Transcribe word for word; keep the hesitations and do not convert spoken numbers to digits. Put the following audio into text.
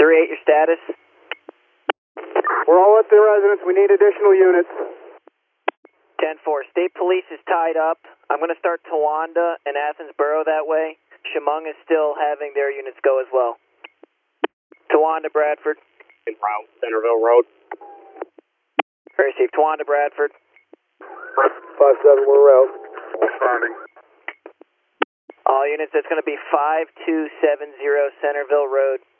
three eight, your status? We're all at the residence. We need additional units. ten four, State Police is tied up. I'm going to start Towanda and Athens Borough that way. Chemung is still having their units go as well. Towanda, Bradford. En route, Centerville Road. Very safe. Towanda, Bradford. five seven, we're route. Confirming. All units, that's going to be five two seven zero Centerville Road.